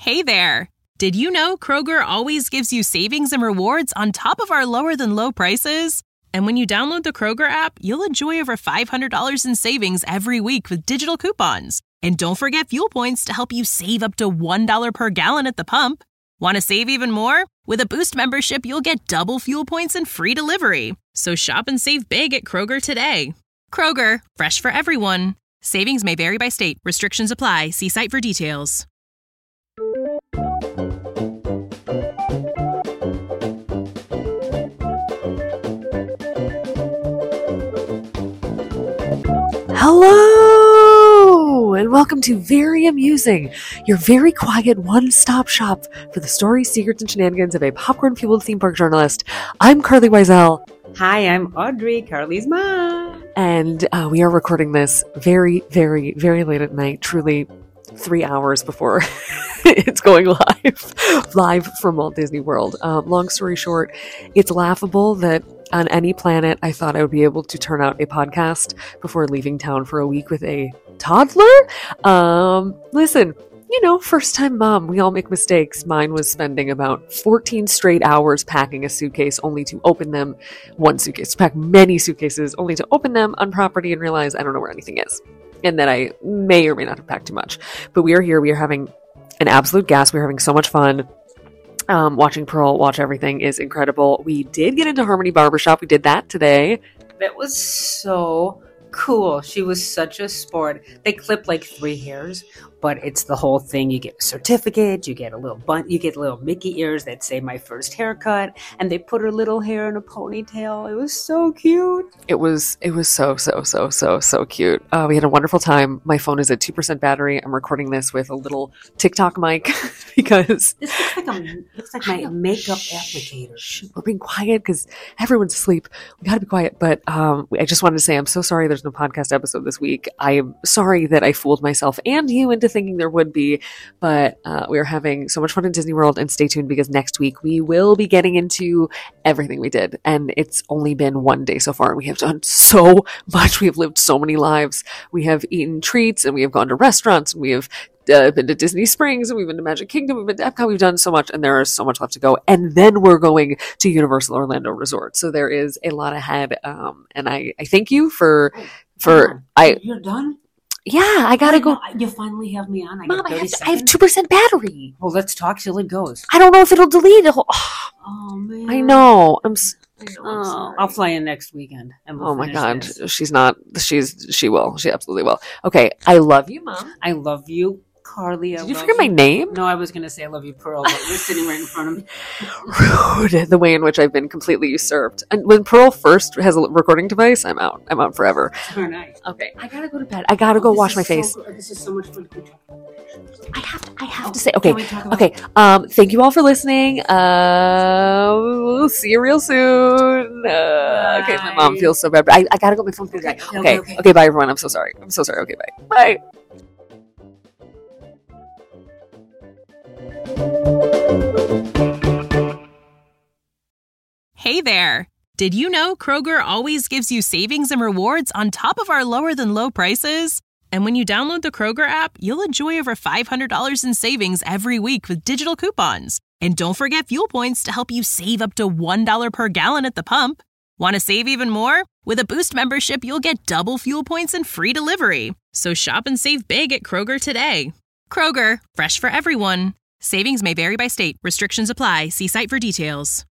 Hey there! Did you know Kroger always gives you savings and rewards on top of our lower-than-low prices? And when you download the Kroger app, you'll enjoy over $500 in savings every week with digital coupons. And don't forget fuel points to help you save up to $1 per gallon at the pump. Want to save even more? With a Boost membership, you'll get double fuel points and free delivery. So shop and save big at Kroger today. Kroger, fresh for everyone. Savings may vary by state. Restrictions apply. See site for details. Hello, and welcome to Very Amusing, your very quiet one-stop shop for the stories, secrets, and shenanigans of a popcorn-fueled theme park journalist. I'm Carly Wiesel. Hi, I'm Audrey, Carly's mom. And we are recording this very, very, very late at night, truly 3 hours before it's going live from Walt Disney World. Long story short, it's laughable that on any planet I thought I would be able to turn out a podcast before leaving town for a week with a toddler. Listen, first time mom, we all make mistakes. Mine was spending about 14 straight hours packing a suitcase only to open them, one suitcase, to pack many suitcases only to open them on property and realize I don't know where anything is. And that I may or may not have packed too much. But we are here. We are having an absolute gas. We're having so much fun. Watching Pearl watch everything is incredible. We did get into Harmony Barbershop. We did that today. That was so cool. She was such a sport. They clipped like 3 hairs, but it's the whole thing. You get a certificate, you get a little you get little Mickey ears that say my first haircut, and they put her little hair in a ponytail. It was so cute. It was so cute. We had a wonderful time. My phone is at 2% battery. I'm recording this with a little TikTok mic because this looks like my makeup applicator. We're being quiet because everyone's asleep. We gotta be quiet. But I just wanted to say I'm so sorry there's no podcast episode this week. I am sorry that I fooled myself and you into thinking there would be, but we are having so much fun in Disney World, and stay tuned because next week we will be getting into everything we did, and it's only been one day so far, and we have done so much. We have lived so many lives. We have eaten treats, and we have gone to restaurants, and we have been to Disney Springs, and we've been to Magic Kingdom, we've been to Epcot. We've done so much, and there is so much left to go, and then we're going to Universal Orlando Resort, so there is a lot ahead, and I thank you for You're done? Yeah, I gotta go. You finally have me on. Mom, I have 2% battery. Well, let's talk till it goes. I don't know if it'll delete it. Oh, man. I know. I'll fly in next weekend. And we'll my God. this. She will. She absolutely will. Okay. I love you, Mom. I love you, Carly. Did you forget my name? No, I was going to say I love you, Pearl, but you're sitting right in front of me. Rude. The way in which I've been completely usurped. And when Pearl first has a recording device, I'm out. I'm out forever. Very nice. Okay. I gotta go to bed. I gotta go wash my face. This is so much fun. I have to say, okay. Thank you all for listening. We'll see you real soon. Okay, my mom feels so bad. But I gotta go. My phone feels bad. Okay, bye everyone. I'm so sorry. Okay, bye. Bye. Hey there! Did you know Kroger always gives you savings and rewards on top of our lower-than-low prices? And when you download the Kroger app, you'll enjoy over $500 in savings every week with digital coupons. And don't forget fuel points to help you save up to $1 per gallon at the pump. Want to save even more? With a Boost membership, you'll get double fuel points and free delivery. So shop and save big at Kroger today. Kroger, fresh for everyone. Savings may vary by state. Restrictions apply. See site for details.